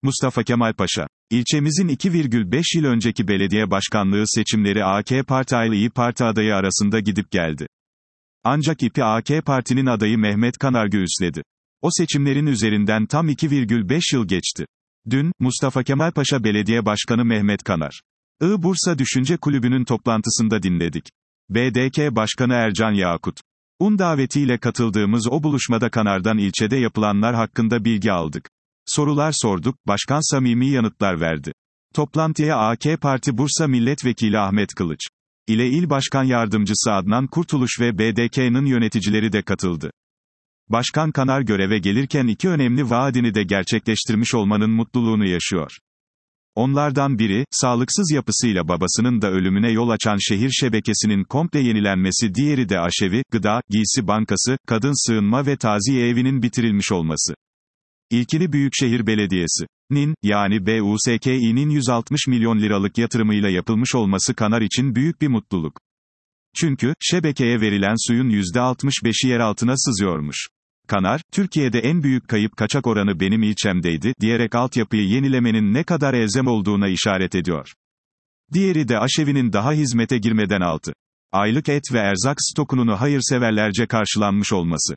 Mustafa Kemal Paşa. İlçemizin 2,5 yıl önceki belediye başkanlığı seçimleri AK Parti ile İYİ Parti adayı arasında gidip geldi. Ancak İP'i AK Parti'nin adayı Mehmet Kanar göğüsledi. O seçimlerin üzerinden tam 2,5 yıl geçti. Dün, Mustafa Kemal Paşa Belediye Başkanı Mehmet Kanar. Bursa Düşünce Kulübü'nün toplantısında dinledik. BDK Başkanı Ercan Yakut. Davetiyle katıldığımız o buluşmada Kanar'dan ilçede yapılanlar hakkında bilgi aldık. Sorular sorduk, başkan samimi yanıtlar verdi. Toplantıya AK Parti Bursa Milletvekili Ahmet Kılıç ile İl Başkan Yardımcısı Adnan Kurtuluş ve BDK'nın yöneticileri de katıldı. Başkan Kanar göreve gelirken iki önemli vaadini de gerçekleştirmiş olmanın mutluluğunu yaşıyor. Onlardan biri, sağlıksız yapısıyla babasının da ölümüne yol açan şehir şebekesinin komple yenilenmesi, diğeri de aşevi, gıda, giysi bankası, kadın sığınma ve taziye evinin bitirilmiş olması. İlkini Büyükşehir Belediyesi'nin, yani BUSKİ'nin 160 milyon liralık yatırımıyla yapılmış olması Kanar için büyük bir mutluluk. Çünkü, şebekeye verilen suyun %65'i yer altına sızıyormuş. Kanar, Türkiye'de en büyük kayıp kaçak oranı benim ilçemdeydi, diyerek altyapıyı yenilemenin ne kadar elzem olduğuna işaret ediyor. Diğeri de aşevinin daha hizmete girmeden 6 aylık et ve erzak stokunun hayırseverlerce karşılanmış olması.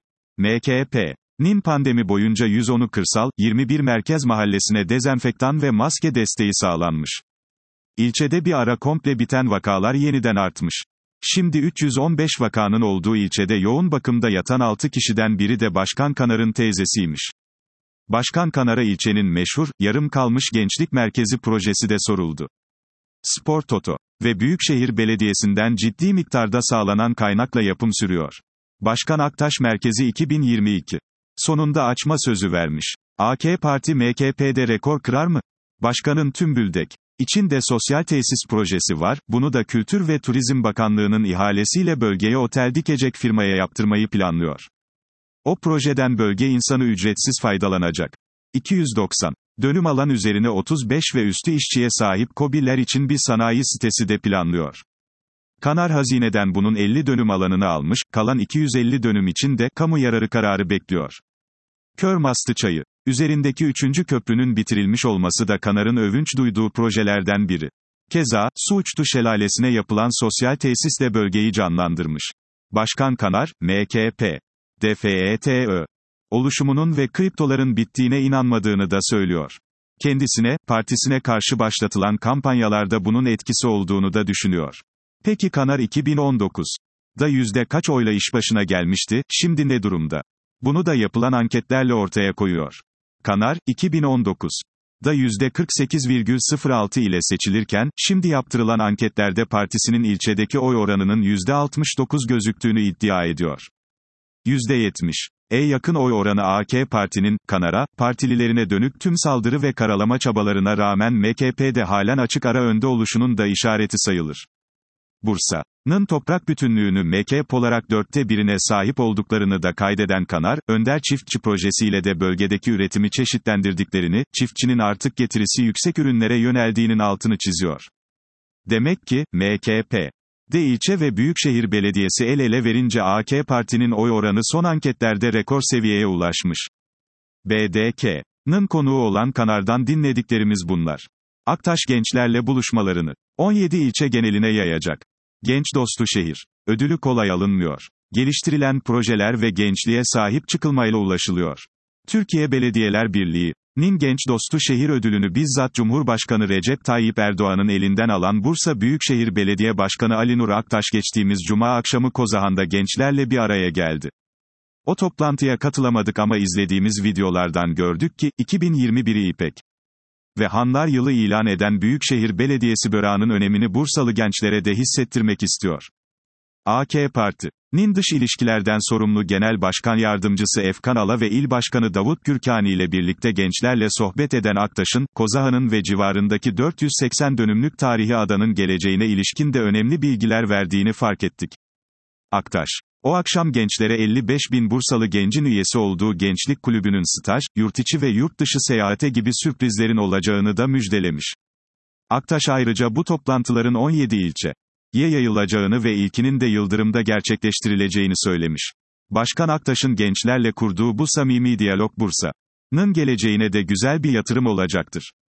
MKP'nin pandemi boyunca 110'u kırsal, 21 merkez mahallesine dezenfektan ve maske desteği sağlanmış. İlçede bir ara komple biten vakalar yeniden artmış. Şimdi 315 vakanın olduğu ilçede yoğun bakımda yatan 6 kişiden biri de Başkan Kanar'ın teyzesiymiş. Başkan Kanar'a ilçenin meşhur, yarım kalmış gençlik merkezi projesi de soruldu. Spor Toto ve Büyükşehir Belediyesi'nden ciddi miktarda sağlanan kaynakla yapım sürüyor. Başkan Aktaş Merkezi 2022 sonunda açma sözü vermiş. AK Parti MKP'de rekor kırar mı? Başkanın Tümbüldek İçinde sosyal tesis projesi var, bunu da Kültür ve Turizm Bakanlığı'nın ihalesiyle bölgeye otel dikecek firmaya yaptırmayı planlıyor. O projeden bölge insanı ücretsiz faydalanacak. 290 dönüm alan üzerine 35 ve üstü işçiye sahip KOBİ'ler için bir sanayi sitesi de planlıyor. Kanar hazineden bunun 50 dönüm alanını almış, kalan 250 dönüm için de kamu yararı kararı bekliyor. Körmastı Çayı üzerindeki 3. köprünün bitirilmiş olması da Kanar'ın övünç duyduğu projelerden biri. Keza, Suuçtu Şelalesi'ne yapılan sosyal tesisle bölgeyi canlandırmış. Başkan Kanar, MKP, DFETÖ oluşumunun ve kriptoların bittiğine inanmadığını da söylüyor. Kendisine, partisine karşı başlatılan kampanyalarda bunun etkisi olduğunu da düşünüyor. Peki Kanar 2019'da yüzde kaç oyla iş başına gelmişti, şimdi ne durumda? Bunu da yapılan anketlerle ortaya koyuyor. Kanar, 2019'da %48,06 ile seçilirken, şimdi yaptırılan anketlerde partisinin ilçedeki oy oranının %69 gözüktüğünü iddia ediyor. %70'e yakın oy oranı AK Parti'nin, Kanar'a, partililerine dönük tüm saldırı ve karalama çabalarına rağmen MKP'de halen açık ara önde oluşunun da işareti sayılır. Bursa'nın toprak bütünlüğünü MKP olarak 1/4'ine sahip olduklarını da kaydeden Kanar, Önder Çiftçi projesiyle de bölgedeki üretimi çeşitlendirdiklerini, çiftçinin artık getirisi yüksek ürünlere yöneldiğinin altını çiziyor. Demek ki, MKP'de ilçe ve büyükşehir belediyesi el ele verince AK Parti'nin oy oranı son anketlerde rekor seviyeye ulaşmış. BDK'nın konuğu olan Kanar'dan dinlediklerimiz bunlar. Aktaş gençlerle buluşmalarını 17 ilçe geneline yayacak. Genç dostu şehir ödülü kolay alınmıyor. Geliştirilen projeler ve gençliğe sahip çıkılmayla ulaşılıyor. Türkiye Belediyeler Birliği'nin Genç Dostu Şehir ödülünü bizzat Cumhurbaşkanı Recep Tayyip Erdoğan'ın elinden alan Bursa Büyükşehir Belediye Başkanı Ali Nur Aktaş geçtiğimiz Cuma akşamı Kozahan'da gençlerle bir araya geldi. O toplantıya katılamadık ama izlediğimiz videolardan gördük ki, 2021'i İpek ve Hanlar Yılı ilan eden Büyükşehir Belediyesi böreğinin önemini Bursalı gençlere de hissettirmek istiyor. AK Parti'nin dış ilişkilerden sorumlu Genel Başkan Yardımcısı Efkan Ala ve İl Başkanı Davut Gürkani ile birlikte gençlerle sohbet eden Aktaş'ın, Kozahan'ın ve civarındaki 480 dönümlük tarihi adanın geleceğine ilişkin de önemli bilgiler verdiğini fark ettik. Aktaş, o akşam gençlere 55.000 Bursalı gencin üyesi olduğu Gençlik Kulübü'nün staj, yurtiçi ve yurt dışı seyahate gibi sürprizlerin olacağını da müjdelemiş. Aktaş ayrıca bu toplantıların 17 ilçeye yayılacağını ve ilkinin de Yıldırım'da gerçekleştirileceğini söylemiş. Başkan Aktaş'ın gençlerle kurduğu bu samimi diyalog Bursa geleceğine de güzel bir yatırım olacaktır.